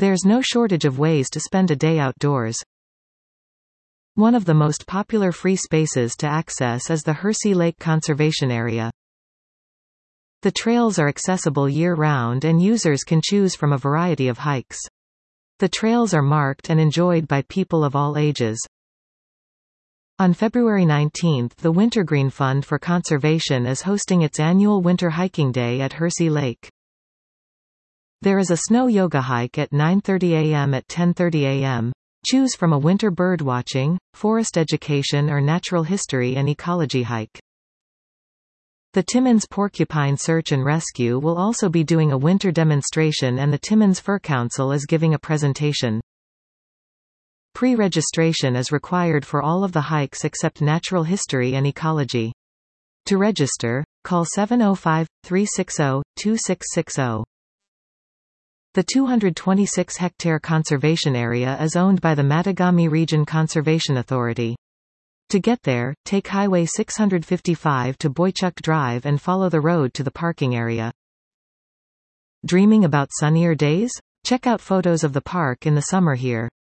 There's no shortage of ways to spend a day outdoors. One of the most popular free spaces to access is the Hersey Lake Conservation Area. The trails are accessible year-round and users can choose from a variety of hikes. The trails are marked and enjoyed by people of all ages. On February 19, the Wintergreen Fund for Conservation is hosting its annual Winter Hiking Day at Hersey Lake. There is a snow yoga hike at 9:30 a.m. at 10:30 a.m. Choose from a winter bird watching, forest education or natural history and ecology hike. The Timmins Porcupine Search and Rescue will also be doing a winter demonstration and the Timmins Fur Council is giving a presentation. Pre-registration is required for all of the hikes except natural history and ecology. To register, call 705-360-2660. The 226-hectare conservation area is owned by the Mattagami Region Conservation Authority. To get there, take Highway 655 to Boychuk Drive and follow the road to the parking area. Dreaming about sunnier days? Check out photos of the park in the summer here.